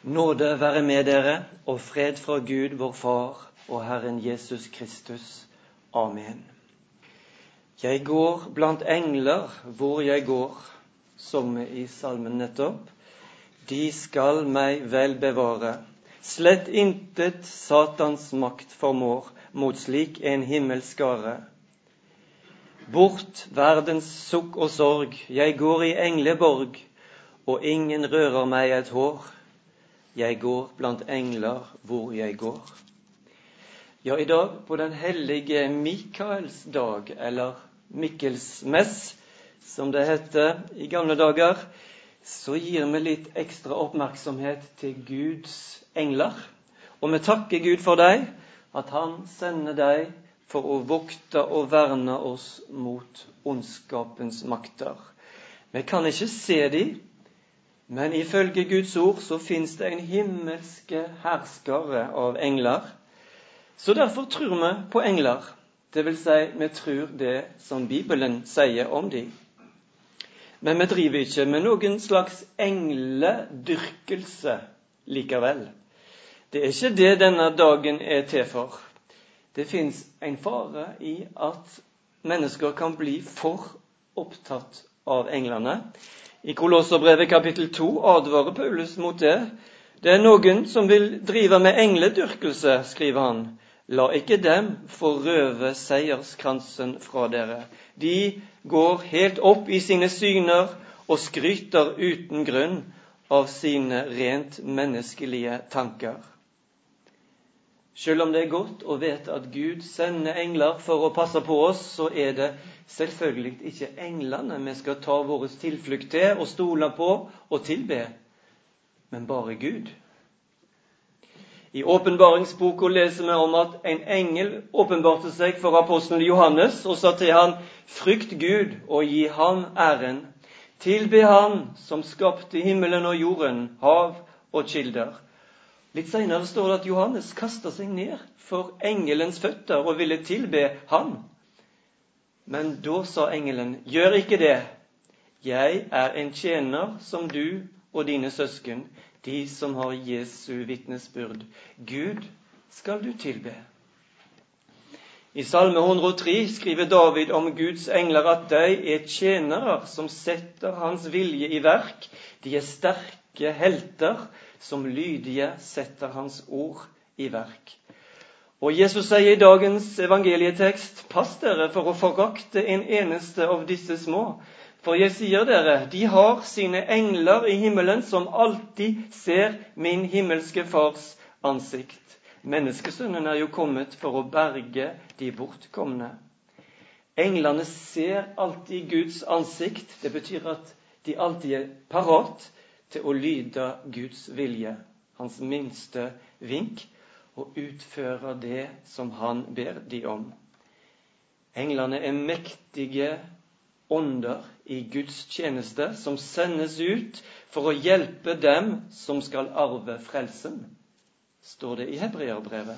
Nåde være med dere, og fred fra Gud, vår Far, og Herren Jesus Kristus. Amen. Jeg går blant engler hvor jeg går, som i salmen nettopp. De skal meg vel bevare. Slett intet Satans makt formår mot slik en himmelskare. Bort verdens sukk og sorg, jeg går i engleborg, og ingen rører meg et hår. Jeg går blant engler hvor jeg går. Ja, i dag på den hellige Mikaels dag, eller Mikkelsmess, som det heter i gamle dager, så gir vi litt ekstra oppmerksomhet til Guds engler. Og vi takker Gud for deg, at han sender deg for å vokte og verne oss mot ondskapens makter. Vi kan ikke se dem, men ifølge Guds ord så finnes det en himmelske herskare av engler. Så derfor tror vi på engler. Det vil si, vi tror det som Bibelen sier om dem. Men vi driver ikke med noen slags engledyrkelse likevel. Det er ikke det denne dagen er til for. Det finnes en fare i at mennesker kan bli for opptatt av englene. I Kolosserbrevet kapittel 2 advarer Paulus mot det. Det er noen som vil drive med engledyrkelse, skriver han. La ikke dem forrøve seierskransen fra dere. De går helt opp i sine syner og skryter uten grunn av sine rent menneskelige tanker. Selv om det er godt å vite at Gud sender engler for å passe på oss, så er det selvfølgelig ikke englene vi skal ta vår tilflukt til og stole på og tilbe, men bare Gud. I åpenbaringsboka leser vi om at en engel åpenbarte seg for apostelen Johannes og sa til han: Frykt Gud og gi ham æren. Tilbe han som skapte himmelen og jorden, hav og kilder. Litt senere står det at Johannes kastet seg ned for engelens føtter og ville tilbe han. Men da sa engelen: Gjør ikke det. Jeg er en tjener som du og dine søsken, de som har Jesu vitnesbyrd. Gud skal du tilbe. I Salme 103 skriver David om Guds engler at de er tjenere som setter hans vilje i verk. De er sterke helter som lydige setter hans ord i verk. Og Jesus sier i dagens evangelietekst: Pass dere for å forakte en eneste av disse små. For jeg sier dere, de har sine engler i himmelen som alltid ser min himmelske fars ansikt. Menneskesønnen er jo kommet for å berge de bortkomne. Englene ser alltid Guds ansikt. Det betyr at de alltid er parat til å lyde Guds vilje, hans minste vink, og utføre det som han ber de om. Englene er mektige ånder i Guds tjeneste, som sendes ut for å hjelpe dem som skal arve frelsen, står det i Hebreerbrevet.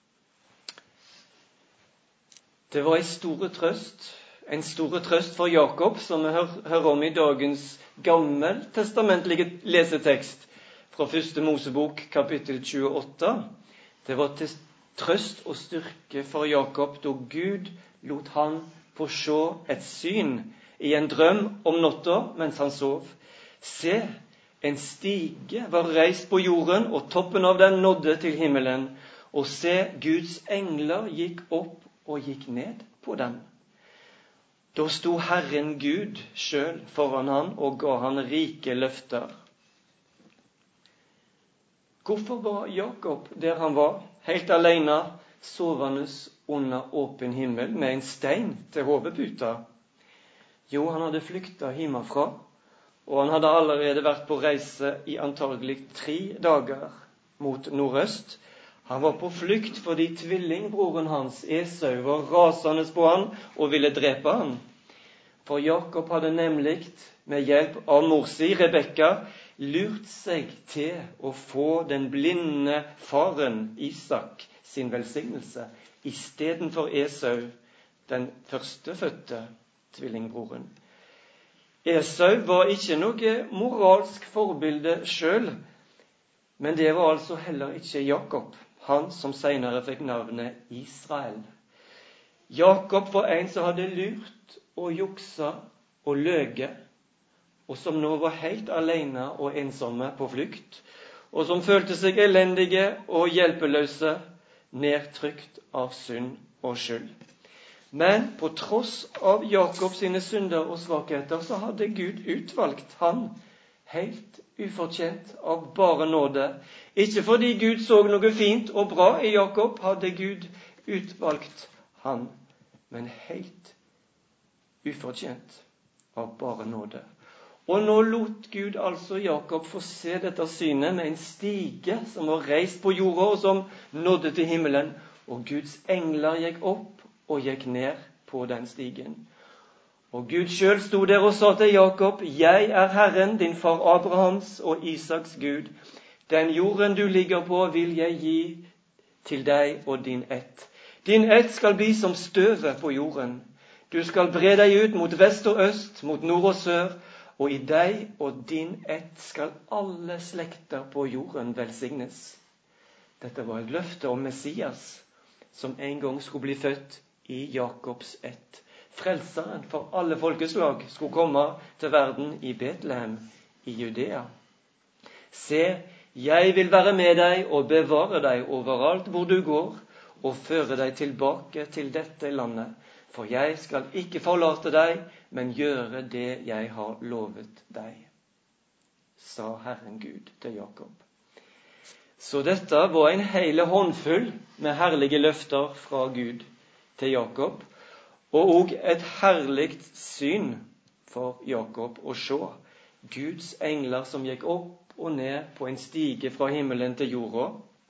Det var en stor trøst for Jakob, som vi hører om i dagens gammeltestamentlige lesetekst fra 1. Mosebok kapittel 28. Det var til trøst og styrke for Jakob da Gud lot han få se et syn i en drøm om natta mens han sov. Se, en stige var reist på jorden, og toppen av den nådde til himmelen. Og se, Guds engler gikk opp og gikk ned på den. Da sto Herren Gud selv foran han og ga han rike løfter. Hvorfor var Jakob der han var, helt alene, sovende under åpen himmel med en stein til hovedputa? Jo, han hadde flyktet hjemmefra, og han hadde allerede vært på reise i antagelig 3 dager mot nordøst. Han var på flukt fordi tvillingbroren hans, Esau, var rasende på han og ville drepe han. For Jakob hadde nemlig, med hjelp av mor si, Rebekka, lurt seg til å få den blinde faren Isak sin velsignelse, i stedet for Esau, den førstefødte tvillingbroren. Esau var ikke noe moralsk forbilde selv, Men det var altså heller ikke Jakob, han som senere fikk navnet Israel. Jakob var en som hadde lurt og juksa og løge, og som nå var helt alene og ensomme på flukt, og som følte seg elendige og hjelpeløse, nedtrykt av synd og skyld. Men på tross av Jakob sine synder og svakheter, så hadde Gud utvalgt han helt ufortjent av bare nåde. Ikke fordi Gud så noe fint og bra i Jakob, hadde Gud utvalgt han, men helt ufortjent av bare nåde. Og nå lot Gud altså Jakob få se dette synet med en stige som var reist på jorda og som nådde til himmelen, og Guds engler gikk opp og gikk ned på den stigen. Og Gud selv sto der og sa til Jakob: «Jeg er Herren, din far Abrahams og Isaks Gud. Den jorden du ligger på vil jeg gi til deg og din ett. Din ett skal bli som støvet på jorden. Du skal bre deg ut mot vest og øst, mot nord og sør, og i deg og din ett skal alle slekter på jorden velsignes.» Dette var et løfte om Messias, som en gang skulle bli født i Jakobs ett. Frelseren for alle folkeslag skulle komme til verden i Betlehem i Judea. «Se, jeg vil være med deg og bevare deg overalt hvor du går, og føre deg tilbake til dette landet. For jeg skal ikke forlate deg, men gjøre det jeg har lovet deg», sa Herren Gud til Jakob. Så dette var en hele håndfull med herlige løfter fra Gud til Jakob, og også et herligt syn for Jakob å se Guds engler som gikk opp og ned på en stige fra himmelen til jorda.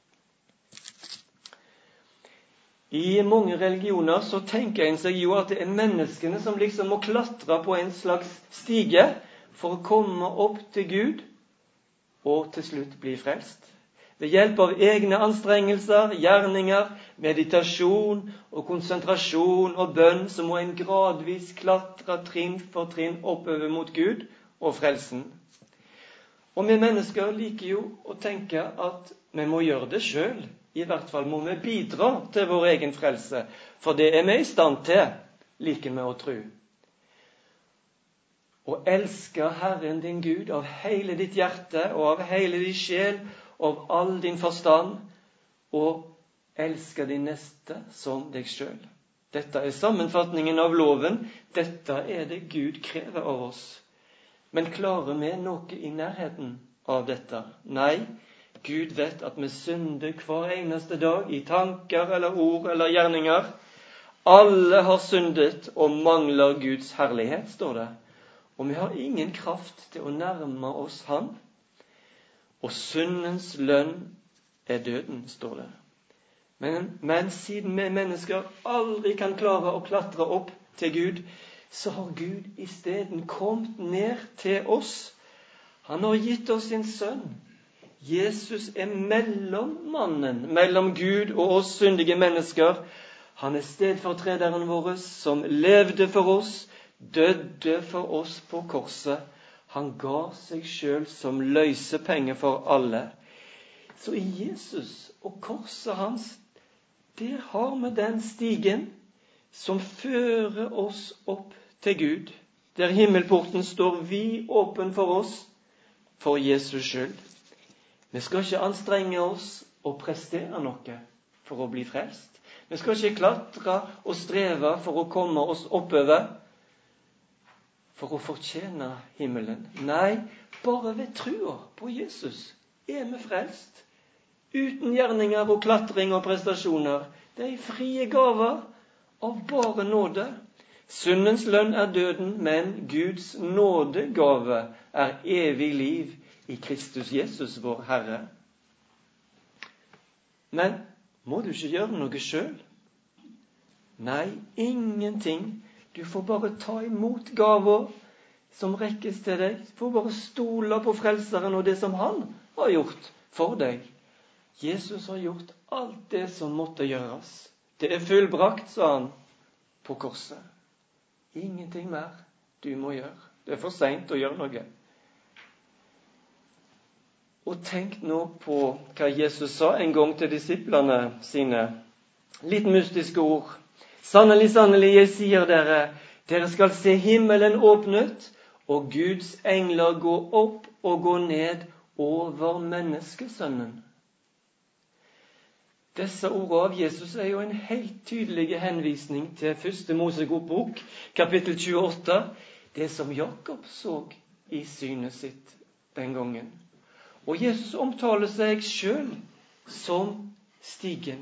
I mange religioner så tenker en seg jo at det er menneskene som liksom må klatre på en slags stige for å komme opp til Gud og til slutt bli frelst. Ved hjelp av egne anstrengelser, gjerninger, meditasjon og konsentrasjon og bønn, så må en gradvis klatre trinn for trinn oppover mot Gud og frelsen. Og vi mennesker liker jo å tenke at vi må gjøre det selv. I hvert fall må vi bidra til vår egen frelse, for det er vi i stand til, liker vi å tro. Å elske Herren din Gud av hele ditt hjerte og av hele din sjel, av all din forstand, og elske din neste som deg selv. Dette er sammenfatningen av loven. Dette er det Gud krever av oss. Men klarer vi noe i nærheten av dette? Nei, Gud vet at vi synder hver eneste dag, i tanker eller ord eller gjerninger. Alle har syndet og mangler Guds herlighet, står det. Og vi har ingen kraft til å nærme oss Han. Og syndens lønn er døden, står det. Men siden vi mennesker aldri kan klare å klatre opp til Gud, så har Gud i stedet kommet ned til oss. Han har gitt oss sin sønn. Jesus er mellommannen mellom Gud og oss syndige mennesker. Han er stedfortrederen vår som levde for oss, døde for oss på korset. Han ga seg selv som løsepenge for alle. Så i Jesus og korset hans, der har vi den stigen som fører oss opp til Gud. Der himmelporten står vid åpen for oss, for Jesus skyld. Vi skal ikke anstrenge oss og prestere noe for å bli frelst. Vi skal ikke klatre og streve for å komme oss oppover, for å fortjene himmelen. Nei, bare ved trua på Jesus er vi frelst. Uten gjerninger og klatring og prestasjoner. Det er frie gaver av bare nåde. Syndens lønn er døden, men Guds nådegave er evig liv i Kristus Jesus, vår Herre. Men må du ikke gjøre noe selv? Nei, ingenting. Du får bare ta imot gaver som rekkes til deg. Du får bare stole på frelseren og det som han har gjort for deg. Jesus har gjort alt det som måtte gjøres. Det er fullbrakt, sa han på korset. Ingenting mer du må gjøre. Det er for sent å gjøre noe. Og tenk nå på hva Jesus sa en gang til disiplene sine. Litt mystiske ord. Sannelig, sannelig, jeg sier dere, dere skal se himmelen åpnet, og Guds engler gå opp og gå ned over menneskesønnen. Disse ordene av Jesus er jo en helt tydelig henvisning til 1. Mosebok, kapittel 28, det som Jakob så i synet sitt den gangen. Og Jesus omtaler seg selv som stigen.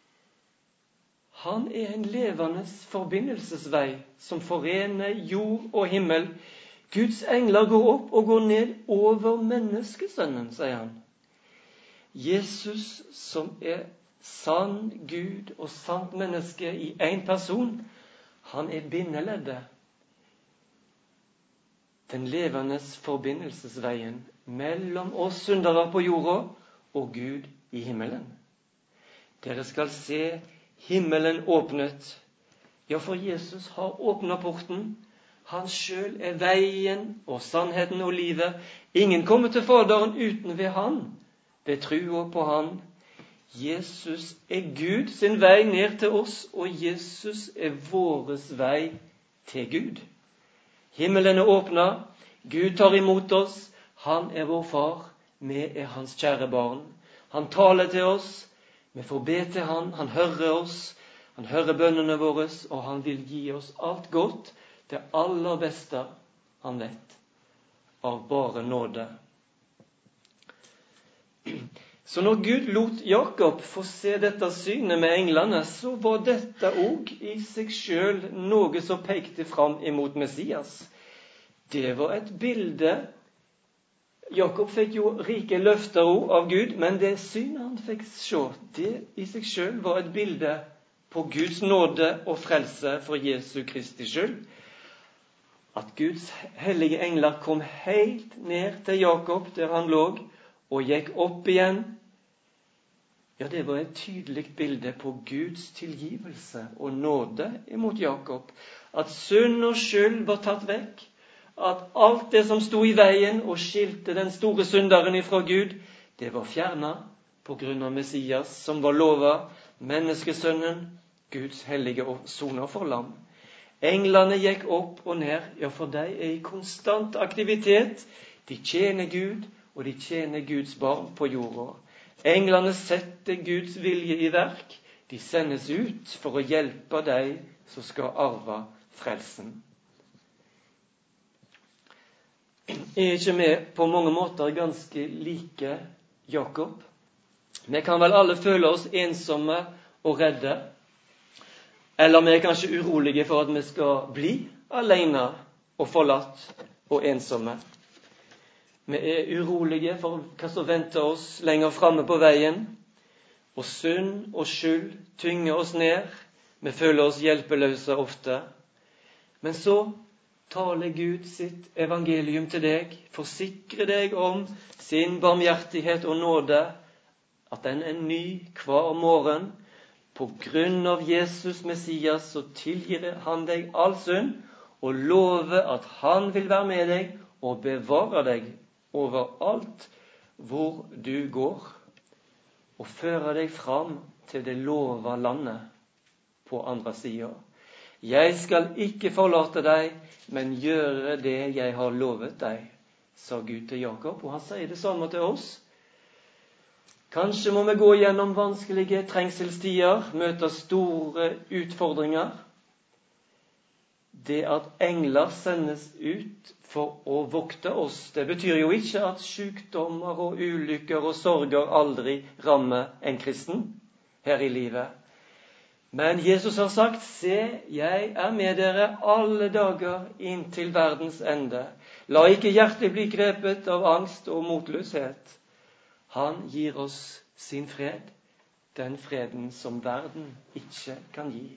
Han er en levende forbindelsesvei som forener jord og himmel. Guds engler går opp og går ned over menneskesønnen, sier han. Jesus, som er sann Gud og sant menneske i en person, han er bindeleddet. Den levende forbindelsesveien mellom oss syndere på jorda og Gud i himmelen. Dere skal se himmelen åpnet. Ja, for Jesus har åpnet porten. Han selv er veien og sannheten og livet. Ingen kommer til Faderen uten ved han, ved trua på han. Jesus er Gud sin vei ned til oss, og Jesus er våres vei til Gud. Himmelen er åpnet, Gud tar imot oss, han er vår far, vi er hans kjære barn. Han taler til oss, vi får be til han hører oss, han hører bønnene våre, og han vil gi oss alt godt, det aller beste han vet, av bare nåde. Så når Gud lot Jakob få se dette synet med englene, så var dette også i seg selv noe som pekte fram imot Messias. Det var et bilde. Jakob fikk jo rike løfter av Gud, men det synet han fikk se, det i seg selv var et bilde på Guds nåde og frelse for Jesu Kristi skyld. At Guds hellige engler kom helt ned til Jakob der han lå, og gikk opp igjen, ja, det var et tydelig bilde på Guds tilgivelse og nåde imot Jakob. At synd og skyld var tatt vekk, at alt det som stod i veien og skilte den store synderen ifra Gud, det var fjernet på grunn av Messias, som var lovet, menneskesønnen, Guds hellige sonofferlam. Englene gikk opp og ned, ja, for de er i konstant aktivitet. De tjener Gud, og de tjener Guds barn på jorda. Englene setter Guds vilje i verk. De sendes ut for å hjelpe deg som skal arve frelsen. Er ikke vi på mange måter ganske like Jakob? Vi kan vel alle føle oss ensomme og redde. Eller vi er kanskje urolige for at vi skal bli alene og forlatt og ensomme. Vi er urolige for hva som venter oss lenger fremme på veien, og synd og skyld tynger oss ned. Vi føler oss hjelpeløse ofte. Men så taler Gud sitt evangelium til deg, forsikrer deg om sin barmhjertighet og nåde, at den er ny hver morgen. På grunn av Jesus Messias så tilgir han deg all synd, og lover at han vil være med deg og bevare deg overalt hvor du går, og føre deg fram til det lova landet på andre siden. Jeg skal ikke forlate deg, men gjøre det jeg har lovet deg, sa Gud til Jakob, og han sier det samme til oss. Kanskje må vi gå gjennom vanskelige trengselstider, møte store utfordringer. Det at engler sendes ut for å vokte oss, det betyr jo ikke at sykdommer og ulykker og sorger aldri rammer en kristen her i livet. Men Jesus har sagt, se, jeg er med dere alle dager inntil verdens ende. La ikke hjertet bli grepet av angst og motløshet. Han gir oss sin fred, den freden som verden ikke kan gi.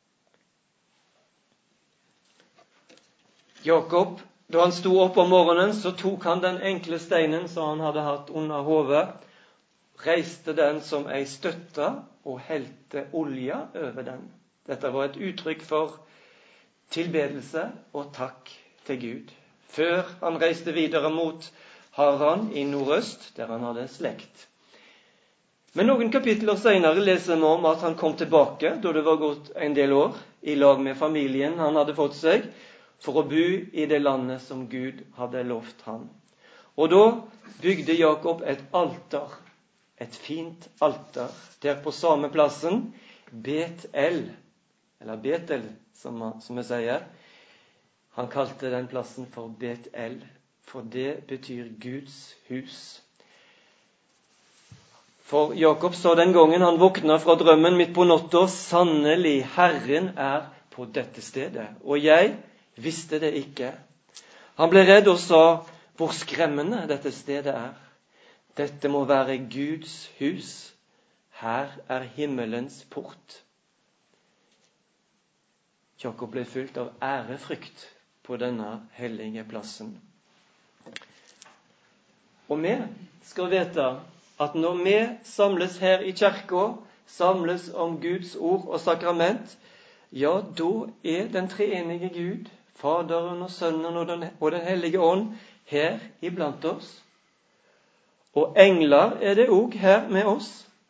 Jakob, da han sto opp om morgenen, så tok han den enkle steinen som han hadde hatt under hodet, reiste den som ei støtte og helte olje over den. Dette var et uttrykk for tilbedelse og takk til Gud. Før han reiste videre mot Haran i nordøst, der han hadde slekt. Men noen kapitler senere leser vi om at han kom tilbake, da det var gått en del år, i lag med familien han hadde fått seg, for å bo i det landet som Gud hadde lovt han. Og da bygde Jakob et alter, et fint alter, der på samme plassen, Bet-El, eller Betel, som vi sier. Han kalte den plassen for Bet-El, for det betyr Guds hus. For Jakob sa den gangen han våkna fra drømmen midt på natta, sannelig, Herren er på dette stedet, og jeg visste det ikke. Han ble redd og sa, hvor skremmende dette stedet er. Dette må være Guds hus. Her er himmelens port. Jakob ble fylt av ærefrykt på denne hellige plassen. Og vi skal vite at når vi samles her i kirka, samles om Guds ord og sakrament, ja, da er den treenige Gud, Faderen og Sønnen og den hellige ånd, her iblant oss. Og engler er det også her med oss.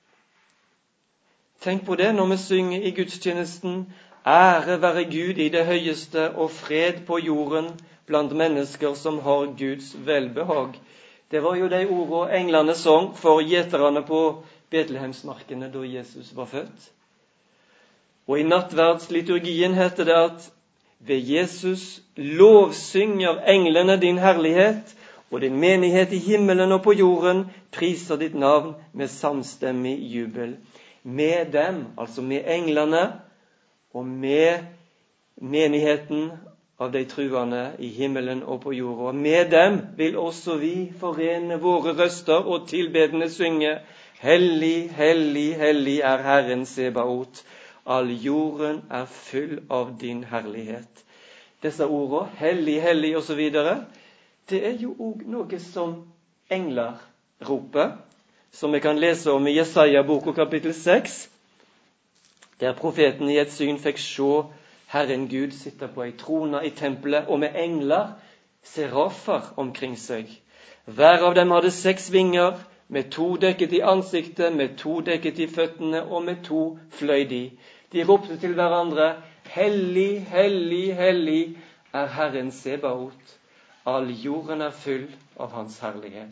Tenk på det når vi synger i gudstjenesten, ære være Gud i det høyeste og fred på jorden blant mennesker som har Guds velbehag. Det var jo de ordene englene sang for gjeterne på Betlehemsmarkene da Jesus var født. Og i nattverdsliturgien heter det at ved Jesus lovsynger englene din herlighet, og din menighet i himmelen og på jorden priser ditt navn med samstemmig jubel. Med dem, altså med englene, og med menigheten av de truende i himmelen og på jorda. Med dem vil også vi forene våre røster og tilbedende synge, Hellig, hellig, hellig er Herren Sebaot. All jorden er full av din herlighet. Disse ordene, hellig, hellig og så videre, det er jo også noe som engler roper, som vi kan lese om i Jesaja bok kapittel 6, der profeten i et syn fikk se Herren Gud sitter på ei trone i tempelet, og med engler, serafer omkring seg. Hver av dem hadde 6 vinger, med 2 dekket i ansiktet, med 2 dekket i føttene, og med 2 fløy de. De ropte til hverandre, Hellig, hellig, hellig er Herren Sebaot. All jorden er full av hans herlighet.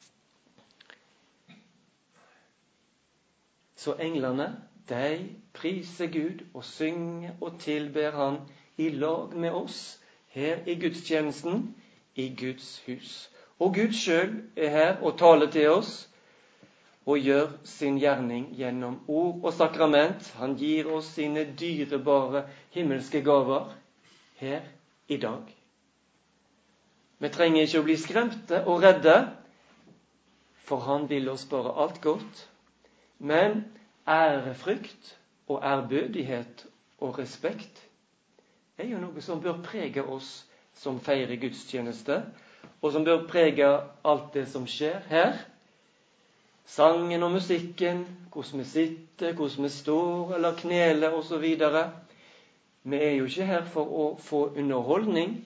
Så englene, de priser Gud og synger og tilber han i lag med oss her i gudstjenesten i Guds hus. Og Gud selv er her og taler til oss og gjør sin gjerning gjennom ord og sakrament. Han gir oss sine dyrebare himmelske gaver her i dag. Vi trenger ikke å bli skremte og redde, for han vil oss bare alt godt. Men ærefrykt og ærbødighet og respekt er jo noe som bør prege oss som feirer gudstjeneste, og som bør prege alt det som skjer her. Sangen og musikken, hvordan vi sitter, hvordan vi står eller kneler og så videre. Vi er jo ikke her for å få underholdning.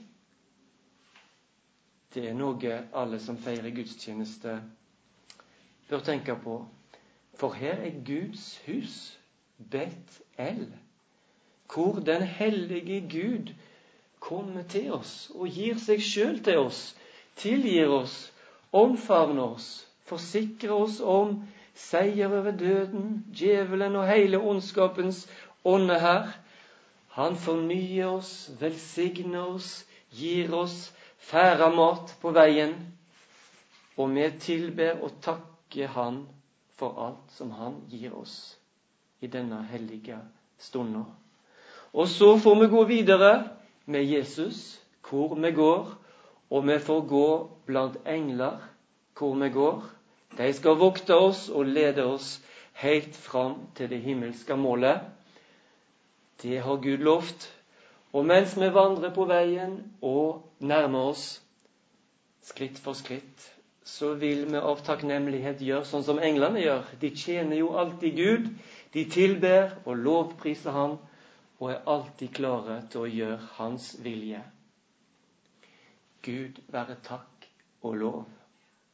Det er noe alle som feirer gudstjeneste bør tenke på. For her er Guds hus, Bet-El, hvor den hellige Gud kommer til oss og gir seg selv til oss, tilgir oss, omfavner oss, forsikrer oss om seier over døden, djevelen og hele ondskapens ånde her. Han fornyer oss, velsigner oss, gir oss færamat på veien, og vi tilber og takker han for alt som han gir oss i denne hellige stunden. Og så får vi gå videre med Jesus, hvor vi går, og vi får gå blant engler, hvor vi går. De skal vokte oss og lede oss helt fram til det himmelske målet. Det har Gud lovt. Og mens vi vandrer på veien og nærmer oss skritt for skritt, så vil vi av takknemlighet gjøre sånn som englene gjør. De tjener jo alltid Gud, de tilber og lovpriser han, og er alltid klare til å gjøre hans vilje. Gud være takk og lov.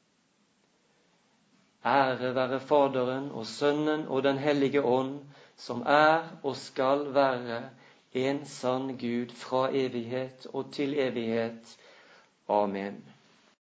Ære være Faderen og Sønnen og Den hellige ånd, som er og skal være en sann Gud fra evighet og til evighet. Amen.